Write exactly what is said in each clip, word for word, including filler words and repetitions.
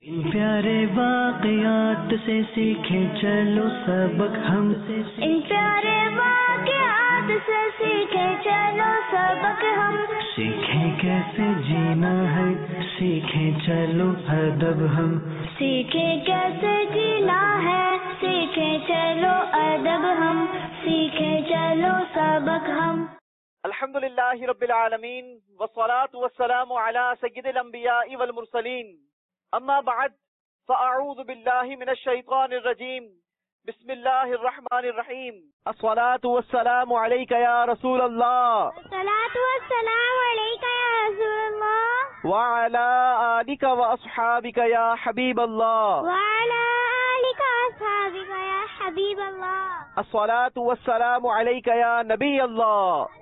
ان پیارے واقعات سے سیکھیں چلو سبق ہم ان پیارے واقعات سے سیکھیں چلو سبق ہم سیکھیں کیسے جینا ہے سیکھیں چلو ادب ہم سیکھیں کیسے جینا ہے سیکھیں چلو ادب ہم سیکھیں چلو سبق ہم. الحمدللہ رب العالمین والصلاة والسلام علی سید الانبیاء والمرسلین. اما بعد فاعوذ باللہ من الشیطان الرجیم. بسم اللہ الرحمن الرحیم. الصلاة والسلام علیک یا رسول اللہ. الصلاة والسلام علیک یا رسول اللہ. وعلی آلک واصحابک یا حبیب اللہ. وعلی آلک واصحابک یا حبیب اللہ. الصلاة والسلام علیک یا نبی اللہ.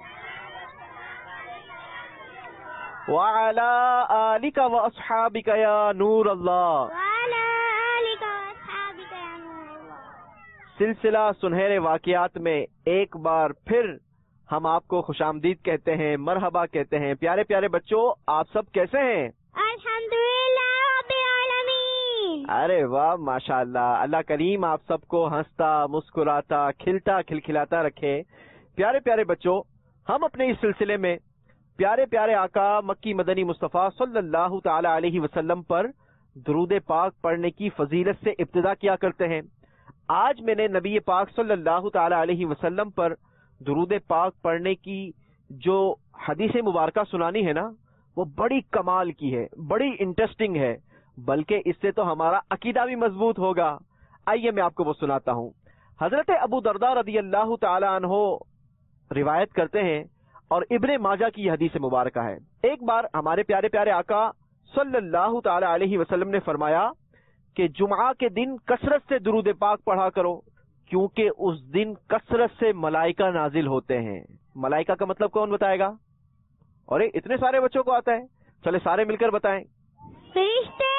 وعلى آلك وأصحابك يا نور اللہ. وعلى آلك وأصحابك يا نور اللہ. سلسلہ سنہرے واقعات میں ایک بار پھر ہم آپ کو خوش آمدید کہتے ہیں، مرحبا کہتے ہیں. پیارے پیارے بچوں، آپ سب کیسے ہیں؟ الحمدللہ رب العالمین. ارے واہ، ماشاء اللہ. اللہ کریم آپ سب کو ہنستا مسکراتا کھلتا کھلکھلاتا رکھے. پیارے پیارے بچوں، ہم اپنے اس سلسلے میں پیارے پیارے آقا مکی مدنی مصطفیٰ صلی اللہ تعالی علیہ وسلم پر درود پاک پڑھنے کی فضیلت سے ابتدا کیا کرتے ہیں. آج میں نے نبی پاک صلی اللہ تعالی علیہ وسلم پر درود پاک پڑھنے کی جو حدیث مبارکہ سنانی ہے نا، وہ بڑی کمال کی ہے، بڑی انٹرسٹنگ ہے، بلکہ اس سے تو ہمارا عقیدہ بھی مضبوط ہوگا. آئیے میں آپ کو وہ سناتا ہوں. حضرت ابو درداء رضی اللہ تعالی عنہ روایت کرتے ہیں اور ابن ماجہ کی یہ حدیث مبارکہ ہے. ایک بار ہمارے پیارے پیارے آقا صلی اللہ تعالی علیہ وسلم نے فرمایا کہ جمعہ کے دن کثرت سے درود پاک پڑھا کرو، کیونکہ اس دن کثرت سے ملائکہ نازل ہوتے ہیں. ملائکہ کا مطلب کون بتائے گا؟ اور اتنے سارے بچوں کو آتا ہے، چلے سارے مل کر بتائیں. فرشتے.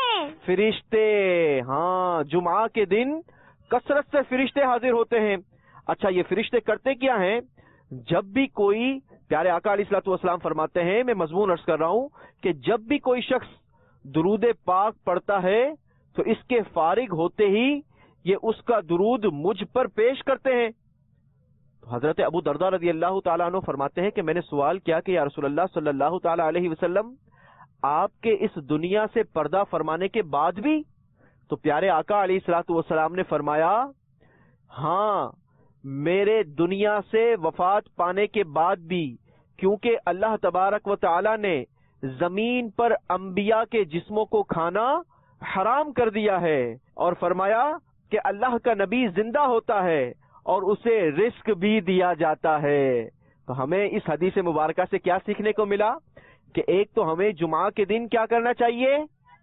فرشتے، ہاں، جمعہ کے دن کثرت سے فرشتے حاضر ہوتے ہیں. اچھا، یہ فرشتے کرتے کیا ہیں؟ جب بھی کوئی، پیارے آقا علیہ الصلوۃ والسلام فرماتے ہیں، میں مضمون عرض کر رہا ہوں کہ جب بھی کوئی شخص درود پاک پڑھتا ہے تو اس کے فارغ ہوتے ہی یہ اس کا درود مجھ پر پیش کرتے ہیں. تو حضرت ابو درداء رضی اللہ تعالیٰ عنہ فرماتے ہیں کہ میں نے سوال کیا کہ یا رسول اللہ صلی اللہ تعالیٰ علیہ وسلم، آپ کے اس دنیا سے پردہ فرمانے کے بعد بھی؟ تو پیارے آقا علیہ الصلوۃ والسلام نے فرمایا، ہاں، میرے دنیا سے وفات پانے کے بعد بھی، کیونکہ اللہ تبارک و تعالی نے زمین پر انبیاء کے جسموں کو کھانا حرام کر دیا ہے، اور فرمایا کہ اللہ کا نبی زندہ ہوتا ہے اور اسے رزق بھی دیا جاتا ہے. تو ہمیں اس حدیث مبارکہ سے کیا سیکھنے کو ملا؟ کہ ایک تو ہمیں جمعہ کے دن کیا کرنا چاہیے؟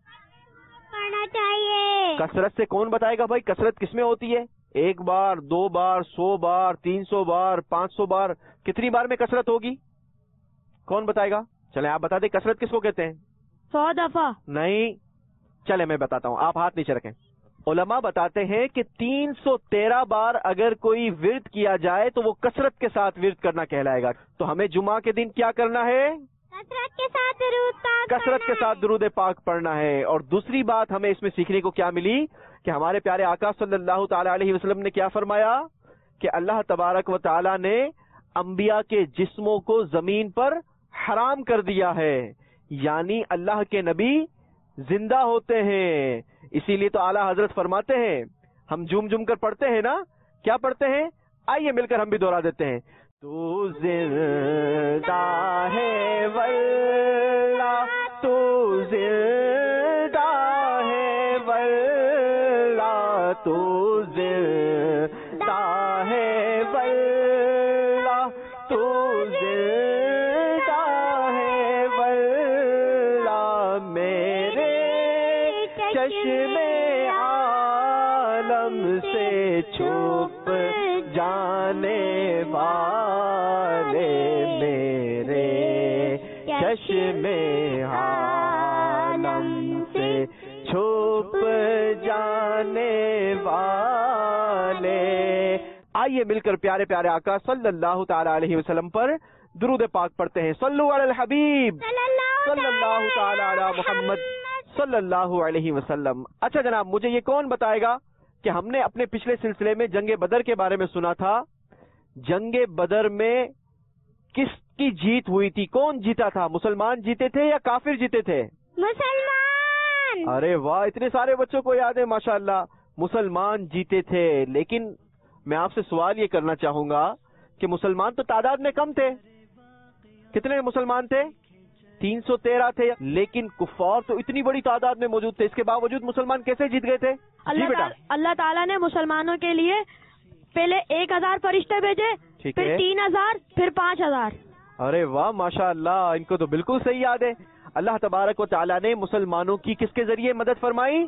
پڑھنا چاہیے. کثرت سے کون بتائے گا بھائی کثرت کس میں ہوتی ہے؟ ایک بار، دو بار، سو بار، تین سو بار، پانچ سو بار، کتنی بار میں کثرت ہوگی؟ کون بتائے گا؟ چلیں آپ بتا دیں کثرت کس کو کہتے ہیں؟ سو دفعہ. نہیں، چلے میں بتاتا ہوں، آپ ہاتھ نیچے رکھیں. علماء بتاتے ہیں کہ تین سو تیرہ بار اگر کوئی ورد کیا جائے تو وہ کثرت کے ساتھ ورد کرنا کہلائے گا. تو ہمیں جمعہ کے دن کیا کرنا ہے؟ کثرت کے ساتھ درود پاک کثرت کے ساتھ درود پاک پڑھنا ہے. اور دوسری بات ہمیں اس میں سیکھنے کو کیا ملی کہ ہمارے پیارے آقا صلی اللہ تعالی علیہ وسلم نے کیا فرمایا کہ اللہ تبارک و تعالی نے انبیاء کے جسموں کو زمین پر حرام کر دیا ہے، یعنی اللہ کے نبی زندہ ہوتے ہیں. اسی لیے تو اعلیٰ حضرت فرماتے ہیں، ہم جم جم کر پڑھتے ہیں نا، کیا پڑھتے ہیں؟ آئیے مل کر ہم بھی دوہرا دیتے ہیں. تو زندہ ہے واللہ، تو زندہ ہے واللہ، تو زندہ ہے واللہ، تو زندہ ہے واللہ، میرے چشم عالم سے چھپ جانے والے، میرے چشم عالم سے چھپ جانے والے. آئیے مل کر پیارے پیارے آقا صلی اللہ تعالی علیہ وسلم پر درود پاک پڑھتے ہیں. صلو علی الحبیب صلی اللہ تعالی علی محمد صلی اللہ علیہ وسلم. اچھا جناب، مجھے یہ کون بتائے گا کہ ہم نے اپنے پچھلے سلسلے میں جنگ بدر کے بارے میں سنا تھا، جنگ بدر میں کس کی جیت ہوئی تھی؟ کون جیتا تھا؟ مسلمان جیتے تھے یا کافر جیتے تھے؟ مسلمان. ارے واہ، اتنے سارے بچوں کو یاد ہے ماشاءاللہ. مسلمان جیتے تھے. لیکن میں آپ سے سوال یہ کرنا چاہوں گا کہ مسلمان تو تعداد میں کم تھے. کتنے مسلمان تھے؟ تین سو تیرہ تھے. لیکن کفار تو اتنی بڑی تعداد میں موجود تھے. اس کے باوجود مسلمان کیسے جیت گئے تھے؟ اللہ تعالیٰ اللہ تعالیٰ نے مسلمانوں کے لیے پہلے ایک ہزار فرشتے بھیجے، پھر تین ہزار، پھر پانچ ہزار. ارے واہ ماشاء اللہ، ان کو تو بالکل صحیح یاد ہے. اللہ تبارک و تعالیٰ نے مسلمانوں کی کس کے ذریعے مدد فرمائی؟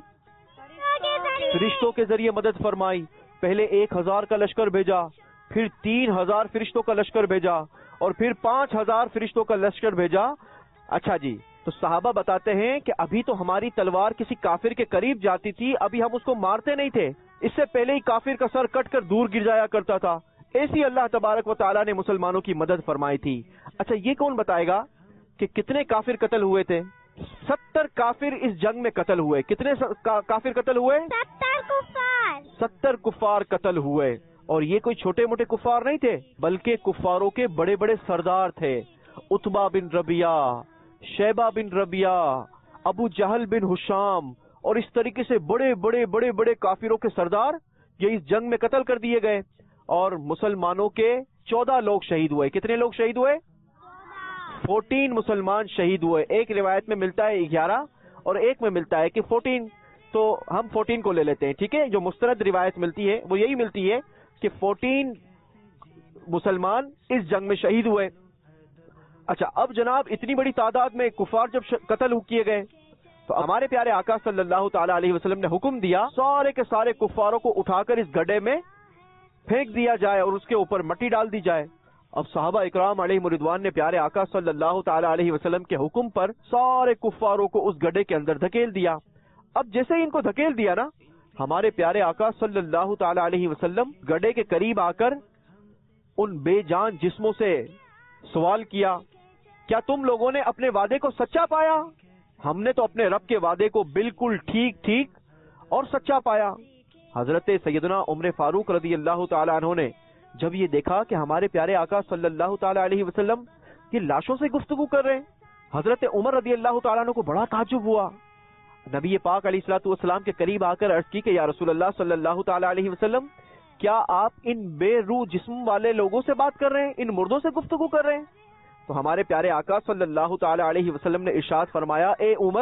فرشتوں کے ذریعے مدد فرمائی. پہلے ایک ہزار کا لشکر بھیجا، پھر تین ہزار فرشتوں کا لشکر بھیجا، اور پھر پانچ ہزار فرشتوں کا لشکر بھیجا. اچھا جی، تو صحابہ بتاتے ہیں کہ ابھی تو ہماری تلوار کسی کافر کے قریب جاتی تھی، ابھی ہم اس کو مارتے نہیں تھے، اس سے پہلے ہی کافر کا سر کٹ کر دور گر جایا کرتا تھا. ایسی اللہ تبارک و تعالیٰ نے مسلمانوں کی مدد فرمائی تھی. اچھا، یہ کون بتائے گا کہ کتنے کافر قتل ہوئے تھے؟ ستر کافر اس جنگ میں قتل ہوئے. کتنے کافر قتل ہوئے؟ ستر کفار. ستر کفار قتل ہوئے. اور یہ کوئی چھوٹے موٹے کفار نہیں تھے، بلکہ کفاروں کے بڑے بڑے سردار تھے. عتبہ بن ربیعہ، شیبہ بن ربیعہ، ابو جہل بن ہشام، اور اس طریقے سے بڑے بڑے بڑے بڑے کافروں کے سردار یہ اس جنگ میں قتل کر دیے گئے. اور مسلمانوں کے چودہ لوگ شہید ہوئے. کتنے لوگ شہید ہوئے؟ فورٹین مسلمان شہید ہوئے. ایک روایت میں ملتا ہے گیارہ اور ایک میں ملتا ہے کہ فورٹین. تو ہم فورٹین کو لے لیتے ہیں، ٹھیک ہے. جو مستند روایت ملتی ہے وہ یہی ملتی ہے کہ فورٹین مسلمان اس جنگ میں شہید ہوئے. اچھا، اب جناب اتنی بڑی تعداد میں کفار جب قتل کیے گئے تو ہمارے پیارے آقا صلی اللہ تعالی علیہ وسلم نے حکم دیا سارے کے سارے کفاروں کو اٹھا کر اس گڈھے میں پھینک دیا جائے اور اس کے اوپر مٹی ڈال دی جائے. اب صحابہ اکرام علیہ رضوان نے پیارے آقا صلی اللہ تعالی علیہ وسلم کے حکم پر سارے کفاروں کو اس گڈھے کے اندر دھکیل دیا. اب جیسے ہی ان کو دھکیل دیا نا، ہمارے پیارے آقا صلی اللہ تعالی علیہ وسلم گڈھے کے قریب آ کر ان بے جان جسموں سے سوال کیا، کیا تم لوگوں نے اپنے وعدے کو سچا پایا؟ ہم نے تو اپنے رب کے وعدے کو بالکل ٹھیک ٹھیک اور سچا پایا. حضرت سیدنا عمر فاروق رضی اللہ تعالیٰ عنہ نے جب یہ دیکھا کہ ہمارے پیارے آقا صلی اللہ تعالیٰ علیہ وسلم یہ لاشوں سے گفتگو کر رہے ہیں، حضرت عمر رضی اللہ تعالیٰ عنہ کو بڑا تعجب ہوا. نبی پاک علیہ الصلوۃ والسلام کے قریب آ کر عرض کی کہ یا رسول اللہ صلی اللہ تعالیٰ علیہ وسلم، کیا آپ ان بے روح جسم والے لوگوں سے بات کر رہے ہیں، ان مردوں سے گفتگو کر رہے ہیں؟ تو ہمارے پیارے آقا صلی اللہ تعالی علیہ وسلم نے ارشاد فرمایا، اے عمر،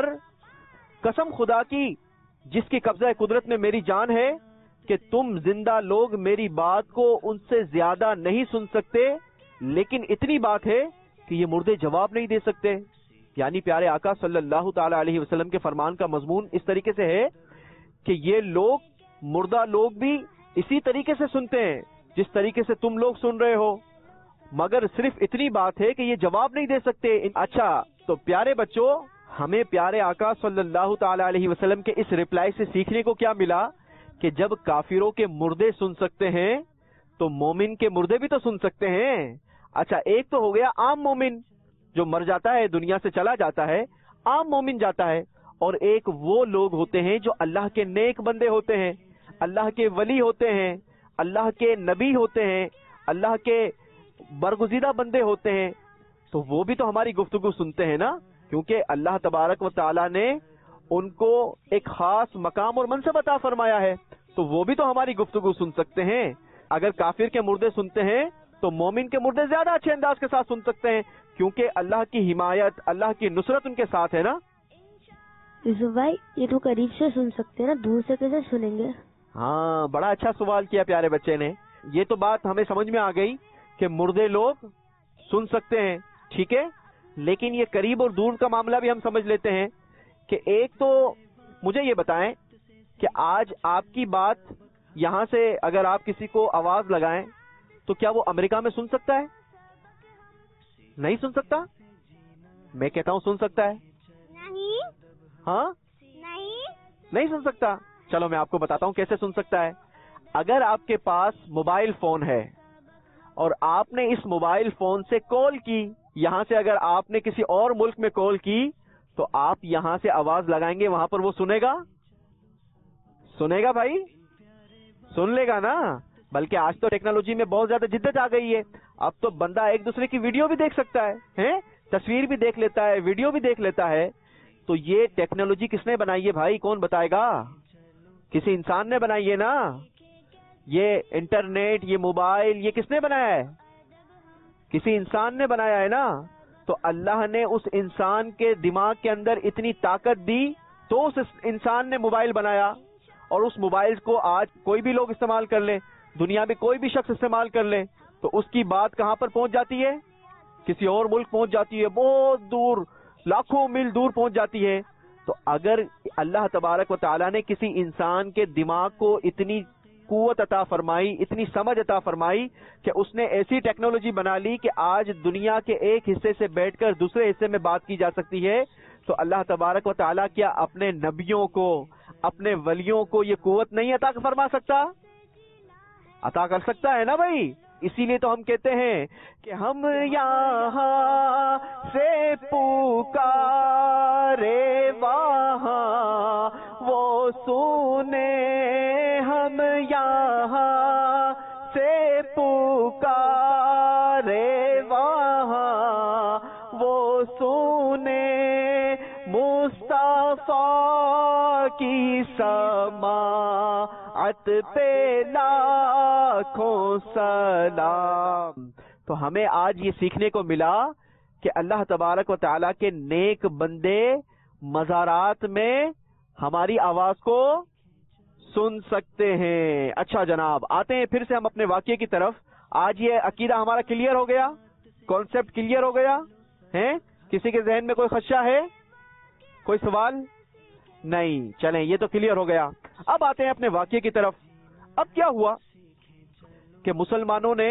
قسم خدا کی جس کی قبضہ قدرت میں میری جان ہے کہ تم زندہ لوگ میری بات کو ان سے زیادہ نہیں سن سکتے، لیکن اتنی بات ہے کہ یہ مردے جواب نہیں دے سکتے. یعنی پیارے آقا صلی اللہ تعالی علیہ وسلم کے فرمان کا مضمون اس طریقے سے ہے کہ یہ لوگ مردہ لوگ بھی اسی طریقے سے سنتے ہیں جس طریقے سے تم لوگ سن رہے ہو، مگر صرف اتنی بات ہے کہ یہ جواب نہیں دے سکتے. اچھا، تو پیارے بچوں، ہمیں پیارے آقا صلی اللہ تعالی علیہ وسلم کے اس ریپلائی سے سیکھنے کو کیا ملا کہ جب کافروں کے مردے سن سکتے ہیں تو مومن کے مردے بھی تو سن سکتے ہیں. اچھا، ایک تو ہو گیا عام مومن جو مر جاتا ہے، دنیا سے چلا جاتا ہے، عام مومن جاتا ہے، اور ایک وہ لوگ ہوتے ہیں جو اللہ کے نیک بندے ہوتے ہیں، اللہ کے ولی ہوتے ہیں، اللہ کے نبی ہوتے ہیں، اللہ کے برگزیدہ بندے ہوتے ہیں. تو وہ بھی تو ہماری گفتگو سنتے ہیں نا، کیونکہ اللہ تبارک و تعالی نے ان کو ایک خاص مقام اور منصب عطا فرمایا ہے، تو وہ بھی تو ہماری گفتگو سن سکتے ہیں. اگر کافر کے مردے سنتے ہیں تو مومن کے مردے زیادہ اچھے انداز کے ساتھ سن سکتے ہیں، کیونکہ اللہ کی حمایت، اللہ کی نصرت ان کے ساتھ ہے نا. یوسف بھائی، یہ تو قریب سے سن سکتے ہیں نا، دور سے کیسے سنیں گے؟ ہاں، بڑا اچھا سوال کیا پیارے بچے نے. یہ تو بات ہمیں سمجھ میں آ گئی کہ مردے لوگ سن سکتے ہیں، ٹھیک ہے. لیکن یہ قریب اور دور کا معاملہ بھی ہم سمجھ لیتے ہیں کہ ایک تو مجھے یہ بتائیں کہ آج آپ کی بات یہاں سے اگر آپ کسی کو آواز لگائیں تو کیا وہ امریکہ میں سن سکتا ہے؟ نہیں سن سکتا. میں کہتا ہوں سن سکتا ہے. نہیں. ہاں، نہیں نہیں سن سکتا. چلو میں آپ کو بتاتا ہوں کیسے سن سکتا ہے. اگر آپ کے پاس موبائل فون ہے اور آپ نے اس موبائل فون سے کال کی، یہاں سے اگر آپ نے کسی اور ملک میں کال کی تو آپ یہاں سے آواز لگائیں گے وہاں پر وہ سنے گا سنے گا بھائی سن لے گا نا. بلکہ آج تو ٹیکنالوجی میں بہت زیادہ جدت آ گئی ہے. اب تو بندہ ایک دوسرے کی ویڈیو بھی دیکھ سکتا ہے, تصویر بھی دیکھ لیتا ہے, ویڈیو بھی دیکھ لیتا ہے. تو یہ ٹیکنالوجی کس نے بنائی ہے بھائی, کون بتائے گا؟ کسی انسان نے بنائی ہے نا. یہ انٹرنیٹ, یہ موبائل, یہ کس نے بنایا ہے؟ کسی انسان نے بنایا ہے نا. تو اللہ نے اس انسان کے دماغ کے اندر اتنی طاقت دی تو اس انسان نے موبائل بنایا, اور اس موبائل کو آج کوئی بھی لوگ استعمال کر لیں, دنیا میں کوئی بھی شخص استعمال کر لیں, تو اس کی بات کہاں پر پہنچ جاتی ہے؟ کسی اور ملک پہنچ جاتی ہے, بہت دور, لاکھوں میل دور پہنچ جاتی ہے. تو اگر اللہ تبارک و تعالیٰ نے کسی انسان کے دماغ کو اتنی قوت عطا فرمائی, اتنی سمجھ عطا فرمائی کہ اس نے ایسی ٹیکنالوجی بنا لی کہ آج دنیا کے ایک حصے سے بیٹھ کر دوسرے حصے میں بات کی جا سکتی ہے, تو اللہ تبارک و تعالیٰ کیا اپنے نبیوں کو, اپنے ولیوں کو یہ قوت نہیں عطا فرما سکتا؟ عطا کر سکتا ہے نا بھائی. اسی لیے تو ہم کہتے ہیں کہ ہم یہاں سے پکارے وہاں وہ سنے, ہم یہاں سے پکارے وہاں وہ سنے, مصطفیٰ کی سماعت پہ لاکھوں سلام. تو ہمیں آج یہ سیکھنے کو ملا کہ اللہ تبارک و تعالیٰ کے نیک بندے مزارات میں ہماری آواز کو سن سکتے ہیں. اچھا جناب, آتے ہیں پھر سے ہم اپنے واقعے کی طرف. آج یہ عقیدہ ہمارا کلیئر ہو گیا, کانسیپٹ کلیئر ہو گیا ہے؟ کسی کے ذہن میں کوئی خدشہ ہے, کوئی سوال نہیں؟ چلیں یہ تو کلیئر ہو گیا. اب آتے ہیں اپنے واقعے کی طرف. اب کیا ہوا کہ مسلمانوں نے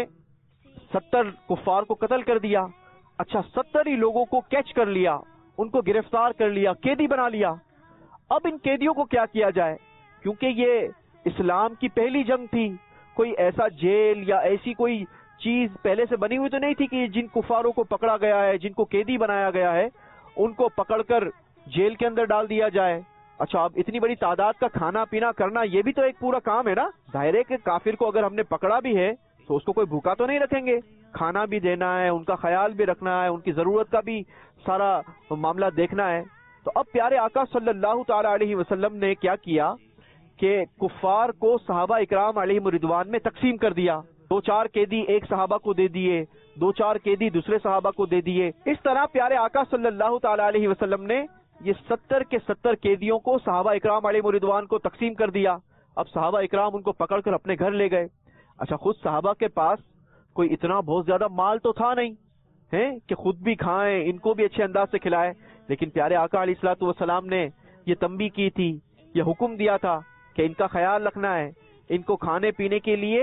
ستر کفار کو قتل کر دیا. اچھا, ستر ہی لوگوں کو کیچ کر لیا, ان کو گرفتار کر لیا, قیدی بنا لیا. اب ان قیدیوں کو کیا کیا جائے؟ کیونکہ یہ اسلام کی پہلی جنگ تھی, کوئی ایسا جیل یا ایسی کوئی چیز پہلے سے بنی ہوئی تو نہیں تھی کہ جن کفاروں کو پکڑا گیا ہے, جن کو قیدی بنایا گیا ہے, ان کو پکڑ کر جیل کے اندر ڈال دیا جائے. اچھا, اب اتنی بڑی تعداد کا کھانا پینا کرنا یہ بھی تو ایک پورا کام ہے نا. ظاہر ہے کہ کافر کو اگر ہم نے پکڑا بھی ہے تو اس کو کوئی بھوکا تو نہیں رکھیں گے, کھانا بھی دینا ہے, ان کا خیال بھی رکھنا ہے, ان کی ضرورت کا بھی سارا معاملہ دیکھنا ہے. تو اب پیارے آقا صلی اللہ تعالی علیہ وسلم نے کیا کیا کہ کفار کو صحابہ اکرام علیہم رضوان میں تقسیم کر دیا. دو چار قیدی ایک صحابہ کو دے دیے, دو چار قیدی دوسرے صحابہ کو دے دیے. اس طرح پیارے آقا صلی اللہ تعالی علیہ وسلم نے یہ ستر کے ستر قیدیوں کو صحابہ اکرام علیہ رضوان کو تقسیم کر دیا. اب صحابہ اکرام ان کو پکڑ کر اپنے گھر لے گئے. اچھا, خود صحابہ کے پاس کوئی اتنا بہت زیادہ مال تو تھا نہیں ہے کہ خود بھی کھائیں, ان کو بھی اچھے انداز سے کھلائے. لیکن پیارے آقا علیہ الصلوۃ والسلام نے یہ تنبیہ کی تھی, یہ حکم دیا تھا کہ ان کا خیال رکھنا ہے, ان کو کھانے پینے کے لیے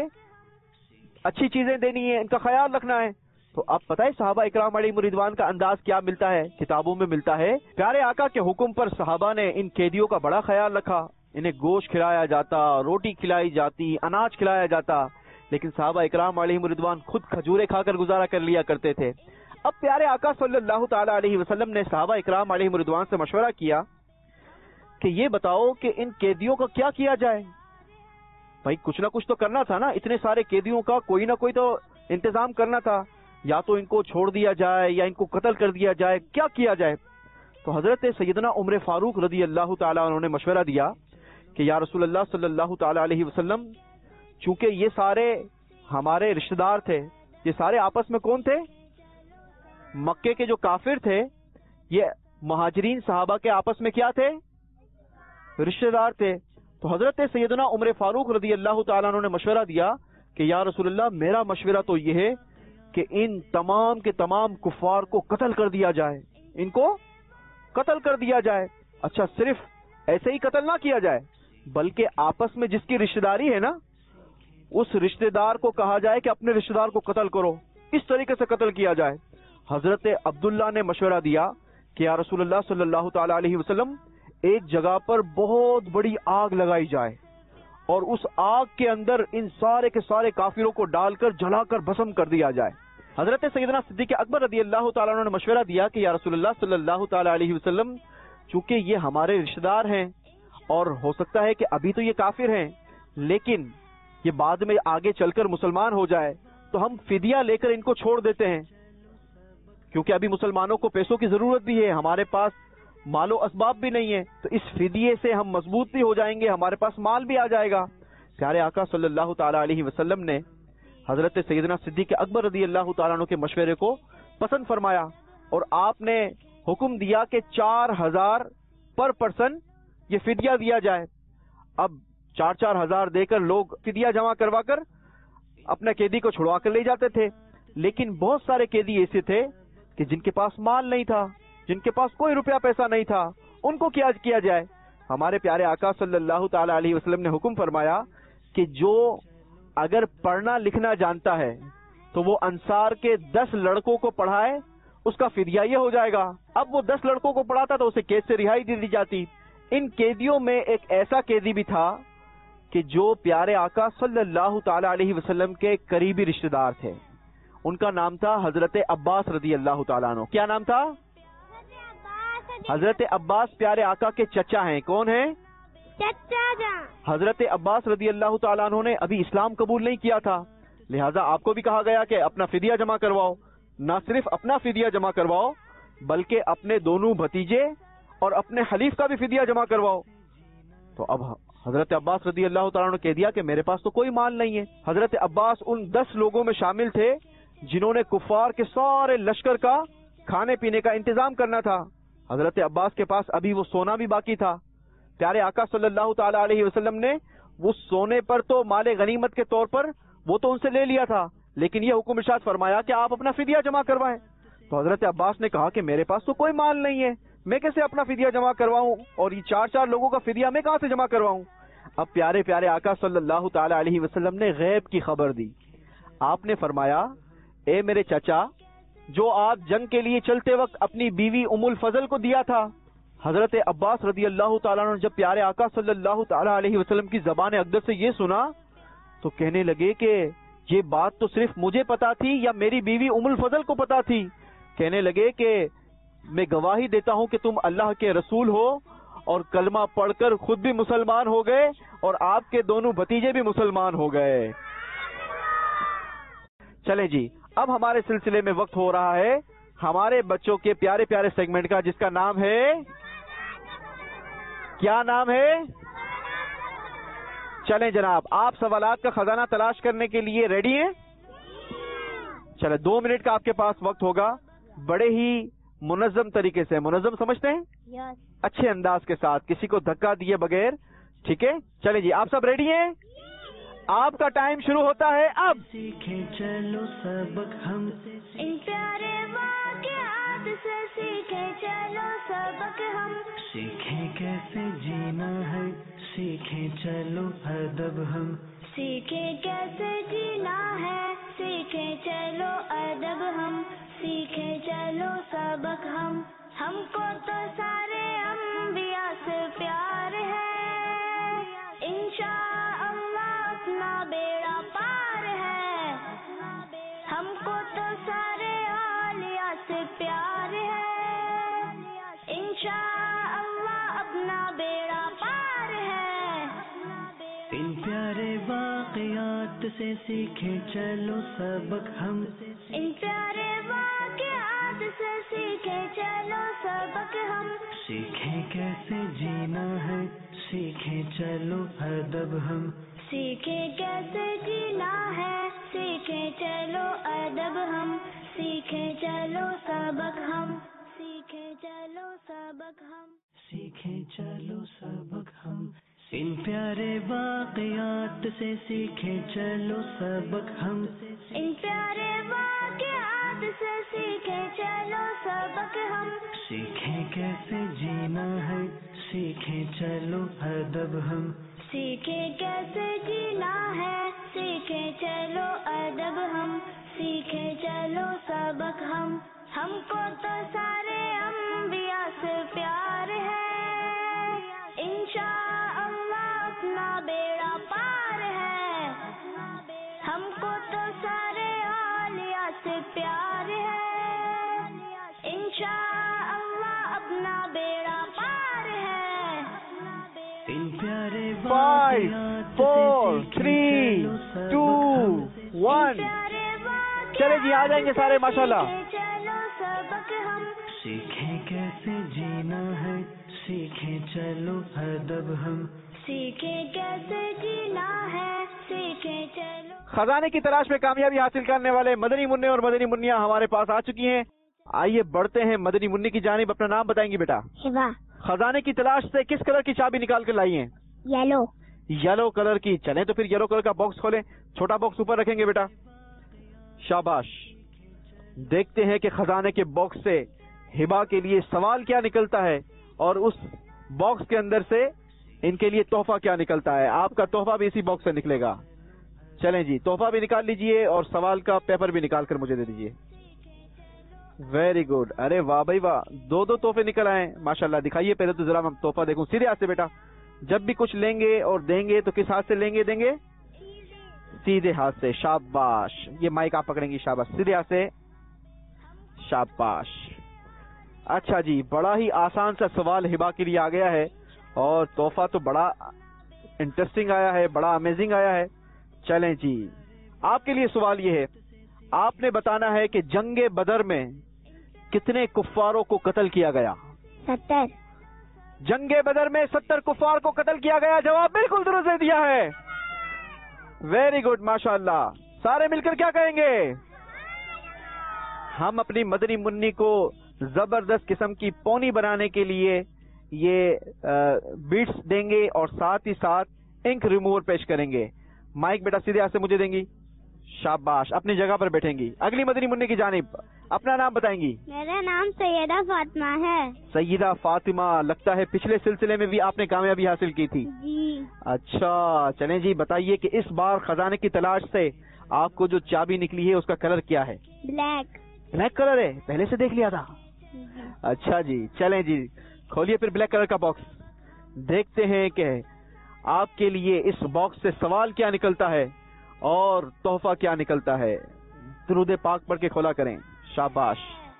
اچھی چیزیں دینی ہے, ان کا خیال رکھنا ہے. تو اب پتہ ہے صحابہ اکرام علیہ رضوان کا انداز کیا ملتا ہے, کتابوں میں ملتا ہے. پیارے آقا کے حکم پر صحابہ نے ان قیدیوں کا بڑا خیال رکھا, انہیں گوشت کھلایا جاتا, روٹی کھلائی جاتی, اناج کھلایا جاتا. لیکن صحابہ اکرام علیہ رضوان خود کھجورے کھا کر گزارا کر لیا کرتے تھے. اب پیارے آقا صلی اللہ تعالی علیہ وسلم نے صحابہ اکرام علیہ رضوان سے مشورہ کیا کہ یہ بتاؤ کہ ان قیدیوں کا کیا کیا جائے. بھائی کچھ نہ کچھ تو کرنا تھا نا, اتنے سارے قیدیوں کا کوئی نہ کوئی تو انتظام کرنا تھا. یا تو ان کو چھوڑ دیا جائے یا ان کو قتل کر دیا جائے, کیا کیا جائے؟ تو حضرت سیدنا عمر فاروق رضی اللہ تعالیٰ عنہ نے مشورہ دیا کہ یا رسول اللہ صلی اللہ تعالی علیہ وسلم, چونکہ یہ سارے ہمارے رشتہ دار تھے, یہ سارے آپس میں کون تھے؟ مکے کے جو کافر تھے, یہ مہاجرین صحابہ کے آپس میں کیا تھے؟ رشتہ دار تھے. تو حضرت سیدنا عمر فاروق رضی اللہ تعالیٰ عنہ نے مشورہ دیا کہ یا رسول اللہ, میرا مشورہ تو یہ ہے کہ ان تمام کے تمام کفار کو قتل کر دیا جائے, ان کو قتل کر دیا جائے. اچھا, صرف ایسے ہی قتل نہ کیا جائے بلکہ آپس میں جس کی رشتہ داری ہے نا, اس رشتہ دار کو کہا جائے کہ اپنے رشتہ دار کو قتل کرو, اس طریقے سے قتل کیا جائے. حضرت عبداللہ نے مشورہ دیا کہ یا رسول اللہ صلی اللہ تعالی علیہ وسلم, ایک جگہ پر بہت بڑی آگ لگائی جائے اور اس آگ کے اندر ان سارے کے سارے کافروں کو ڈال کر جلا کر بھسم کر دیا جائے. حضرت سیدنا صدیق اکبر رضی اللہ تعالیٰ عنہ نے مشورہ دیا کہ یا رسول اللہ صلی اللہ تعالی علیہ وسلم, چونکہ یہ ہمارے رشتہ دار ہیں اور ہو سکتا ہے کہ ابھی تو یہ کافر ہیں لیکن یہ بعد میں آگے چل کر مسلمان ہو جائے تو ہم فدیہ لے کر ان کو چھوڑ دیتے ہیں، کیونکہ ابھی مسلمانوں کو پیسوں کی ضرورت بھی ہے، ہمارے پاس مال و اسباب بھی نہیں ہے، تو اس فدیے سے ہم مضبوط بھی ہو جائیں گے، ہمارے پاس مال بھی آ جائے گا۔ پیارے آقا صلی اللہ تعالی علیہ وسلم نے حضرت سیدنا صدیق اکبر رضی اللہ تعالیٰ عنہ کے مشورے کو پسند فرمایا اور آپ نے حکم دیا کہ چار ہزار پر پرسن یہ فدیہ دیا جائے۔ اب چار چار ہزار دے کر لوگ فدیہ جمع کروا کر اپنے قیدی کو چھڑوا کر لے جاتے تھے، لیکن بہت سارے قیدی ایسے تھے کہ جن کے پاس مال نہیں تھا، جن کے پاس کوئی روپیہ پیسہ نہیں تھا، ان کو کیا کیا جائے؟ ہمارے پیارے آقا صلی اللہ تعالی علیہ وسلم نے حکم فرمایا کہ جو اگر پڑھنا لکھنا جانتا ہے تو وہ انصار کے دس لڑکوں کو پڑھائے، اس کا فدیہ یہ ہو جائے گا۔ اب وہ دس لڑکوں کو پڑھاتا تو اسے قید سے رہائی دے دی جاتی۔ ان قیدیوں میں ایک ایسا قیدی بھی تھا کہ جو پیارے آقا صلی اللہ تعالی علیہ وسلم کے قریبی رشتہ دار تھے، ان کا نام تھا حضرت عباس رضی اللہ تعالیٰ عنہ۔ کیا نام تھا؟ حضرت عباس پیارے آقا کے چچا ہیں۔ کون ہیں؟ چچا جان۔ حضرت عباس رضی اللہ تعالیٰ عنہ نے ابھی اسلام قبول نہیں کیا تھا، لہذا آپ کو بھی کہا گیا کہ اپنا فدیہ جمع کرواؤ۔ نہ صرف اپنا فدیہ جمع کرواؤ بلکہ اپنے دونوں بھتیجے اور اپنے حلیف کا بھی فدیہ جمع کرواؤ۔ تو اب حضرت عباس رضی اللہ تعالیٰ عنہ کہہ دیا کہ میرے پاس تو کوئی مال نہیں ہے۔ حضرت عباس ان دس لوگوں میں شامل تھے جنہوں نے کفار کے سارے لشکر کا کھانے پینے کا انتظام کرنا تھا۔ حضرت عباس کے پاس ابھی وہ سونا بھی باقی تھا۔ پیارے آقا صلی اللہ تعالی علیہ وسلم نے وہ سونے پر تو مال غنیمت کے طور پر وہ تو ان سے لے لیا تھا، لیکن یہ حکم ارشاد فرمایا کہ آپ اپنا فدیہ جمع کروائیں۔ تو حضرت عباس نے کہا کہ میرے پاس تو کوئی مال نہیں ہے، میں کیسے اپنا فدیہ جمع کرواؤں، اور یہ چار چار لوگوں کا فدیہ میں کہاں سے جمع کرواؤں؟ اب پیارے پیارے آقا صلی اللہ تعالی علیہ وسلم نے غیب کی خبر دی۔ آپ نے فرمایا اے میرے چچا، جو آپ جنگ کے لیے چلتے وقت اپنی بیوی ام الفضل کو دیا تھا۔ حضرت عباس رضی اللہ تعالیٰ عنہ جب پیارے آقا صلی اللہ تعالی علیہ وسلم کی زبان اقدس سے یہ سنا تو کہنے لگے کہ یہ بات تو صرف مجھے پتا تھی یا میری بیوی ام الفضل کو پتا تھی؟ کہنے لگے کہ میں گواہی دیتا ہوں کہ تم اللہ کے رسول ہو، اور کلمہ پڑھ کر خود بھی مسلمان ہو گئے اور آپ کے دونوں بھتیجے بھی مسلمان ہو گئے۔ چلیں جی، اب ہمارے سلسلے میں وقت ہو رہا ہے ہمارے بچوں کے پیارے پیارے سیگمنٹ کا، جس کا نام ہے، کیا نام ہے؟ چلیں جناب، آپ سوالات کا خزانہ تلاش کرنے کے لیے ریڈی ہیں؟ چلیں، دو منٹ کا آپ کے پاس وقت ہوگا، بڑے ہی منظم طریقے سے، منظم سمجھتے ہیں؟ یس۔ اچھے انداز کے ساتھ، کسی کو دھکا دیے بغیر، ٹھیک ہے؟ چلیں جی، آپ سب ریڈی ہیں؟ آپ کا ٹائم شروع ہوتا ہے اب۔ سیکھیں چلو سبق ہم ان پیارے واقعات سے سیکھیں چلو سبق ہم، سیکھیں کیسے جینا ہے، سیکھیں چلو ادب ہم، سیکھیں کیسے جینا ہے، سیکھیں چلو ادب ہم، سیکھیں چلو سبق ہم۔ ہم کو تو سارے انبیاء سے پیار ہے، انشاءاللہ اپنا بیڑا پار ہے۔ ہم کو تو سارے اولیاء سے پیار ہے، انشاءاللہ اپنا بیڑا پار ہے۔ ان پیارے واقعات سے سیکھیں چلو سبق ہم، ان پیارے واقعات سے سیکھیں چلو سبق ہم، سیکھیں کیسے جینا ہے، سیکھیں چلو ادب ہم، سیکھیں کیسے جینا ہے، سیکھیں چلو ادب ہم، سیکھیں چلو سبق ہم، سیکھیں چلو سبق ہم، سیکھیں چلو سبق ہم۔ ان پیارے واقعات سے سیکھیں چلو سبق ہم، ان پیارے واقعات سے سیکھیں چلو سبق ہم، سیکھیں کیسے جینا ہے، سیکھیں چلو ادب ہم، سیکھیں کیسے جینا ہے، سیکھیں چلو ادب ہم، سیکھیں چلو سبق ہم۔ ہم کو تو سارے انبیاء سے پیار ہے، انشاءاللہ اپنا بیڑا پار ہے۔ ہم کو تو سارے اولیاء سے پیار ہے، انشاءاللہ اپنا بیڑا پار five four three two one. चले जी, आ जाएंगे सारे माशाल्लाह। चलो सबक हम सीखें कैसे जीना है, सीखें चलो अदब हम। सीखें कैसे जीना है, सीखें चलो। खजाने की तलाश में कामयाबी हासिल करने वाले मदनी मुन्ने और मदनी मुन्नियां हमारे पास आ चुकी हैं। आइए बढ़ते हैं मदनी मुन्नी की जानिब। अपना नाम बताएंगी बेटा? हिबा। खजाने की तलाश से किस कलर की चाबी निकाल कर लाई हैं? येलो। येलो कलर की। चलें तो फिर येलो कलर का बॉक्स खोलें। छोटा बॉक्स ऊपर रखेंगे बेटा। शाबाश। देखते हैं कि खजाने के बॉक्स से हिबा के लिए सवाल क्या निकलता है और उस बॉक्स के अंदर से इनके लिए तोहफा क्या निकलता है। आपका तोहफा भी इसी बॉक्स से निकलेगा। चलें जी, तोहफा भी निकाल लीजिए और सवाल का पेपर भी निकाल कर मुझे दे दीजिए। Very good. अरे वाह भाई वाह, दो दो तोहफे निकल आए माशाल्लाह। दिखाइए पहले तो जरा मैं तोहफा देखूं। सीधे हाथ से बेटा, जब भी कुछ लेंगे और देंगे तो किस हाथ से लेंगे देंगे? सीधे हाथ से। शाबाश। ये माइक आप पकड़ेंगी। शाबाश। सीधे हाथ से। शाबाश। अच्छा जी, बड़ा ही आसान सा सवाल हिबा के लिए आ गया है और तोहफा तो बड़ा इंटरेस्टिंग आया है, बड़ा अमेजिंग आया है। चलें जी, आपके लिए सवाल ये है, आपने बताना है कि जंगे बदर में कितने कुफ्फारों को कत्ल किया गया? सत्तर। जंगे बदर में सत्तर कुफ्फार को कत्ल किया गया। जवाब बिल्कुल दुरुस्त दे दिया है। वेरी गुड माशाल्लाह। सारे मिलकर क्या कहेंगे? हम अपनी मदनी मुन्नी को जबरदस्त किस्म की पोनी बनाने के लिए ये बीट्स देंगे और साथ ही साथ इंक रिमूवर पेश करेंगे। माइक बेटा सीधे हाथ से मुझे देंगी। शाबाश। अपनी जगह पर बैठेंगी। अगली मदनी मुन्नी की जानिब। अपना नाम बताएंगी? मेरा नाम सैयदा फातिमा है। सैयदा फातिमा। लगता है पिछले सिलसिले में भी आपने कामयाबी हासिल की थी। जी। अच्छा, चलें जी, बताइए कि इस बार खजाने की तलाश से आपको जो चाबी निकली है उसका कलर क्या है? ब्लैक। ब्लैक कलर है? पहले से देख लिया था? अच्छा जी, चलें जी, खोलिए फिर ब्लैक कलर का बॉक्स। देखते हैं कि आपके लिए इस बॉक्स से सवाल क्या निकलता है और तोहफा क्या निकलता है। दुरूद पाक पढ़ के खोला करें। शाबाश।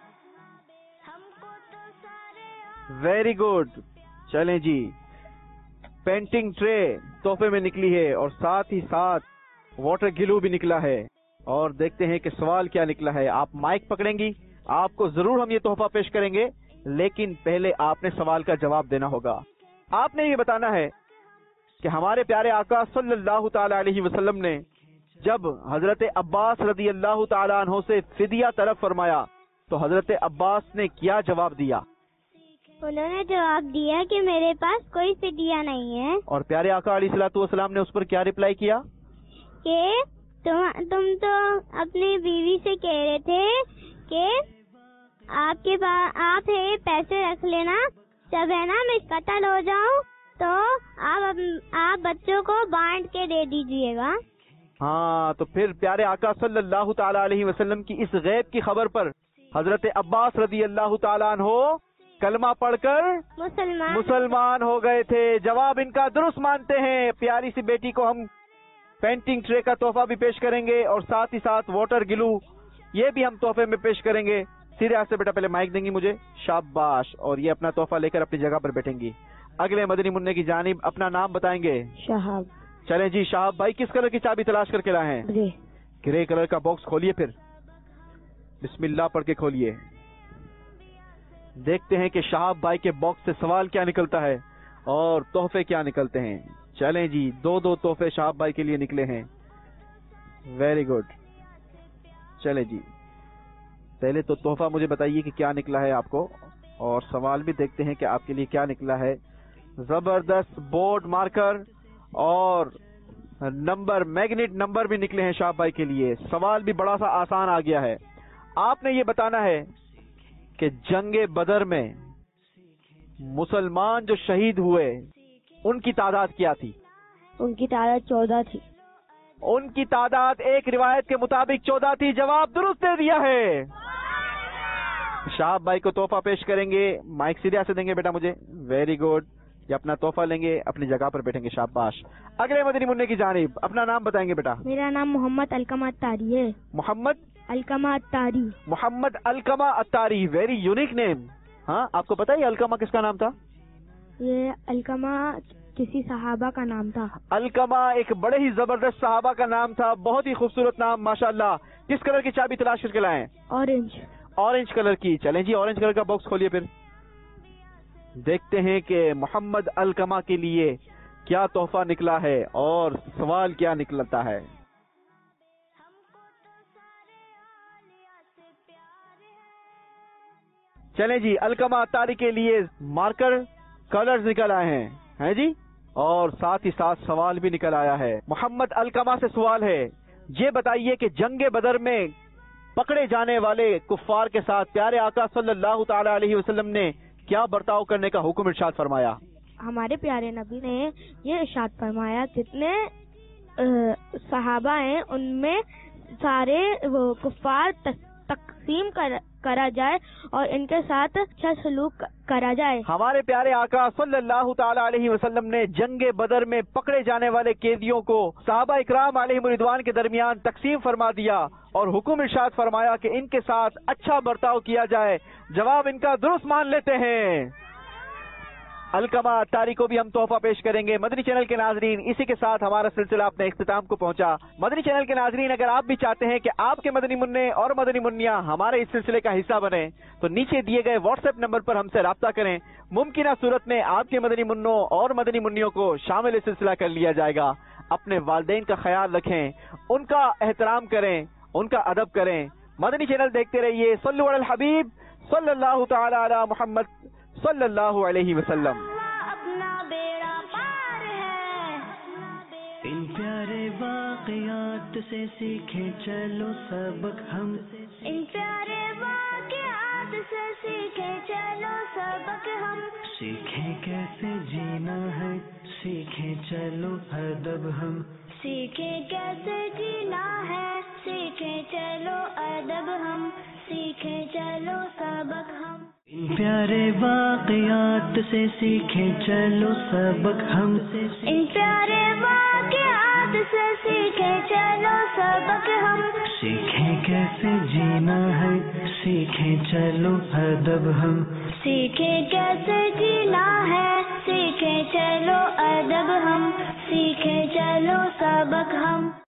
Very good. चलें जी, पेंटिंग ट्रे तोहफे में निकली है और साथ ही साथ वाटर ग्लू भी निकला है। और देखते हैं कि सवाल क्या निकला है। आप माइक पकड़ेंगी, आपको जरूर हम ये तोहफा पेश करेंगे, लेकिन पहले आपने सवाल का जवाब देना होगा। आपने ये बताना है कि हमारे प्यारे आका सल्लल्लाहु ताला अलैहि वसल्लम ने जब हजरत अब्बास रदी अल्लाह ताला अन्हो से फिदिया तलब फरमाया तो हजरत अब्बास ने क्या जवाब दिया? उन्होंने जवाब दिया कि मेरे पास कोई फिदिया नहीं है। और प्यारे आका अलैहिस्सलातु वस्सलाम ने उस पर क्या रिप्लाई किया? कि तुम तुम तो अपनी बीवी से कह रहे थे कि आपके पास आप है पैसे रख लेना, जब है ना मैं कत्ल हो जाऊं तो आप आप बच्चों को बांट के दे दीजिएगा। हाँ, तो फिर प्यारे आका सल्लल्लाहु ताला अलैहि वसल्लम की इस गैब की खबर पर हजरत अब्बास रदी अल्लाह ताला अन्हो कलमा पढ़कर मुसलमान मुसलमान हो गए थे। जवाब इनका दुरुस्त मानते हैं। प्यारी सी बेटी को हम पेंटिंग ट्रे का तोहफा भी पेश करेंगे और साथ ही साथ वाटर ग्लू ये भी हम तोहफे में पेश करेंगे। सीधे हाथ से बेटा पहले माइक देंगी मुझे। शाबाश। और ये अपना तोहफा लेकर अपनी जगह पर बैठेंगी। अगले मदनी मुन्ने की जानिब। अपना नाम बताएंगे? शहाब। चलें जी, शाहब भाई किस कलर की चाबी तलाश करके लाए हैं? ग्रे। ग्रे कलर का बॉक्स खोलिए, फिर बिस्मिल्लाह पढ़ के खोलिए। देखते हैं कि शाहब भाई के बॉक्स से सवाल क्या निकलता है और तोहफे क्या निकलते हैं। चलें जी, दो दो तोहफे शाहब भाई के लिए निकले हैं। Very good. चले जी, पहले तो तोहफा मुझे बताइए कि क्या निकला है आपको और सवाल भी देखते हैं कि आपके लिए क्या निकला है। जबरदस्त बोर्ड मार्कर और नंबर मैग्नेट नंबर भी निकले हैं शाहब भाई के लिए। सवाल भी बड़ा सा आसान आ गया है। आपने ये बताना है कि जंगे बदर में मुसलमान जो शहीद हुए उनकी तादाद क्या थी? उनकी तादाद चौदह थी। उनकी तादाद एक रिवायत के मुताबिक चौदह थी। जवाब दुरुस्त दे दिया है। शाहब भाई को तोहफा पेश करेंगे। माइक सीधे से देंगे बेटा मुझे। Very good. ये अपना तोहफा लेंगे, अपनी जगह पर बैठेंगे। शाबाश। अगले मदनी मुन्ने की जानिब। अपना नाम बताएंगे बेटा? मेरा नाम मोहम्मद अलकमा अत्तारी है। Mohammad Alqama Attari. Mohammad Alqama Attari. Very unique name. हाँ, आपको पता है अलकमा किसका नाम था? ये अलकमा کسی صحابہ کا نام تھا. علقمہ ایک بڑے ہی زبردست صحابہ کا نام تھا، بہت ہی خوبصورت نام ماشاءاللہ. کس کلر کی چابی تلاش کر کے لائیں؟ اورنج. اورنج کلر کی. چلیں جی اورنج کلر کا باکس کھولیے، پھر دیکھتے ہیں کہ محمد علقمہ کے لیے کیا تحفہ نکلا ہے اور سوال کیا نکلتا ہے. چلیں جی علقمہ اتاری کے لیے مارکر کلرز نکل آئے ہیں ہیں جی، اور ساتھ ہی ساتھ سوال بھی نکل آیا ہے. محمد علقمہ سے سوال ہے، یہ بتائیے کہ جنگ بدر میں پکڑے جانے والے کفار کے ساتھ پیارے آقا صلی اللہ تعالی علیہ وسلم نے کیا برتاؤ کرنے کا حکم ارشاد فرمایا؟ ہمارے پیارے نبی نے یہ ارشاد فرمایا جتنے صحابہ ہیں ان میں سارے وہ کفار تقسیم کرا جائے اور ان کے ساتھ اچھا سلوک کرا جائے. ہمارے پیارے آقا صلی اللہ تعالی علیہ وسلم نے جنگ بدر میں پکڑے جانے والے قیدیوں کو صحابہ اکرام علیہم رضوان کے درمیان تقسیم فرما دیا اور حکم ارشاد فرمایا کہ ان کے ساتھ اچھا برتاؤ کیا جائے. جواب ان کا درست مان لیتے ہیں. علقمہ اتاری کو بھی ہم تحفہ پیش کریں گے. مدنی چینل کے ناظرین، اسی کے ساتھ ہمارا سلسلہ اپنے اختتام کو پہنچا. مدنی چینل کے ناظرین، اگر آپ بھی چاہتے ہیں کہ آپ کے مدنی منع اور مدنی منیا ہمارے اس سلسلے کا حصہ بنے تو نیچے دیے گئے واٹس ایپ نمبر پر ہم سے رابطہ کریں. ممکنہ صورت میں آپ کے مدنی منوں اور مدنی منیوں کو شامل سلسلہ کر لیا جائے گا. اپنے والدین کا خیال رکھیں، ان کا احترام کریں، ان کا ادب کریں. مدنی چینل دیکھتے رہیے. صلو علی الحبیب صلی اللہ تعالی علی محمد صلی اللہ علیہ وسلم. ان پیارے واقعات سے سیکھیں چلو سبق ہم، ان پیارے واقعات سے سیکھیں چلو سبق ہم، سیکھیں کیسے جینا ہے سیکھیں چلو ادب ہم، سیکھیں کیسے جینا ہے سیکھیں چلو ادب ہم، سیکھیں چلو سبق ہم. ان پیارے واقعات سے سیکھیں چلو سبق ہم، ان پیارے واقعات سے سیکھیں چلو سبق ہم، سیکھیں کیسے جینا ہے سیکھیں چلو ادب ہم، سیکھیں کیسے جینا ہے سیکھیں چلو ادب ہم، سیکھیں چلو سبق ہم.